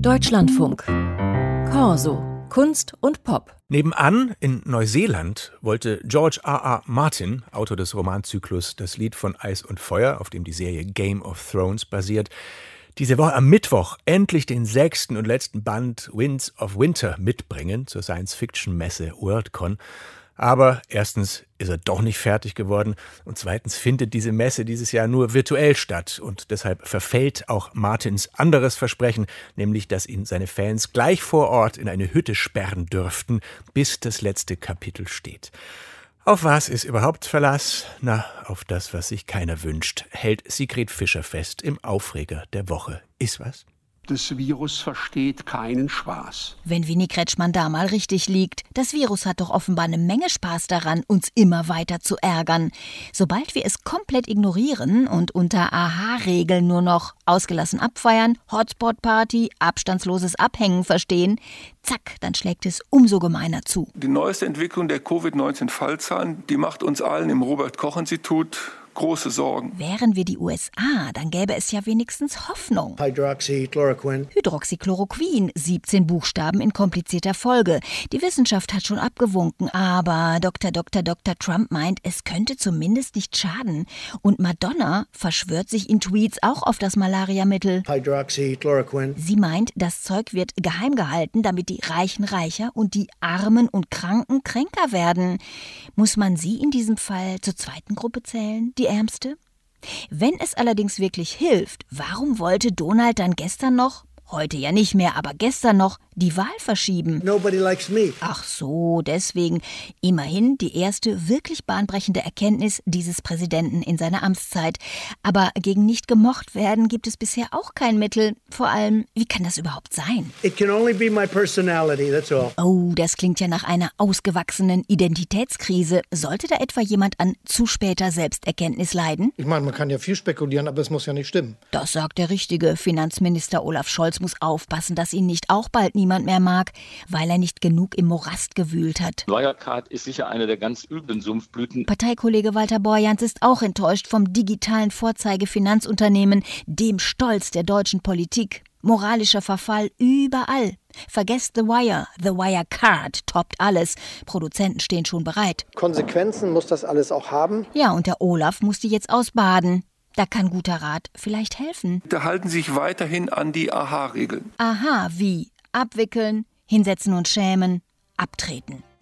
Deutschlandfunk. Corso. Kunst und Pop. Nebenan in Neuseeland wollte George R.R. Martin, Autor des Romanzyklus Das Lied von Eis und Feuer, auf dem die Serie Game of Thrones basiert, diese Woche am Mittwoch endlich den 6. und letzten Band Winds of Winter mitbringen zur Science-Fiction-Messe Worldcon. Aber erstens ist er doch nicht fertig geworden und zweitens findet diese Messe dieses Jahr nur virtuell statt und deshalb verfällt auch Martins anderes Versprechen, nämlich, dass ihn seine Fans gleich vor Ort in eine Hütte sperren dürften, bis das letzte Kapitel steht. Auf was ist überhaupt Verlass? Na, auf das, was sich keiner wünscht, hält Sigrid Fischer fest im Aufreger der Woche. Ist was? Das Virus versteht keinen Spaß. Wenn Winnie Kretschmann da mal richtig liegt. Das Virus hat doch offenbar eine Menge Spaß daran, uns immer weiter zu ärgern. Sobald wir es komplett ignorieren und unter Aha-Regeln nur noch ausgelassen abfeiern, Hotspot-Party, abstandsloses Abhängen verstehen, zack, dann schlägt es umso gemeiner zu. Die neueste Entwicklung der Covid-19-Fallzahlen, die macht uns allen im Robert-Koch-Institut große Sorgen. Wären wir die USA, dann gäbe es ja wenigstens Hoffnung. Hydroxychloroquin, 17 Buchstaben in komplizierter Folge. Die Wissenschaft hat schon abgewunken, aber Dr. Trump meint, es könnte zumindest nicht schaden. Und Madonna verschwört sich in Tweets auch auf das Malariamittel. Sie meint, das Zeug wird geheim gehalten, damit die Reichen reicher und die Armen und Kranken kränker werden. Muss man sie in diesem Fall zur zweiten Gruppe zählen? Die Ärmste? Wenn es allerdings wirklich hilft, warum wollte Donald dann gestern noch, heute ja nicht mehr, aber gestern noch, die Wahl verschieben? Nobody likes me. Ach so, deswegen. Immerhin die erste wirklich bahnbrechende Erkenntnis dieses Präsidenten in seiner Amtszeit. Aber gegen nicht gemocht werden gibt es bisher auch kein Mittel. Vor allem, wie kann das überhaupt sein? It can only be my personality, that's all. Oh, das klingt ja nach einer ausgewachsenen Identitätskrise. Sollte da etwa jemand an zu später Selbsterkenntnis leiden? Ich meine, man kann ja viel spekulieren, aber es muss ja nicht stimmen. Das sagt der richtige Finanzminister Olaf Scholz, muss aufpassen, dass ihn nicht auch bald niemand mehr mag, weil er nicht genug im Morast gewühlt hat. Wirecard ist sicher eine der ganz üblen Sumpfblüten. Parteikollege Walter Borjans ist auch enttäuscht vom digitalen Vorzeigefinanzunternehmen, dem Stolz der deutschen Politik. Moralischer Verfall überall. Vergesst The Wire. The Wirecard toppt alles. Produzenten stehen schon bereit. Konsequenzen muss das alles auch haben. Ja, und der Olaf muss die jetzt ausbaden. Da kann guter Rat vielleicht helfen. Da halten sich weiterhin an die Aha-Regeln. Aha, wie? Abwickeln, hinsetzen und schämen, abtreten.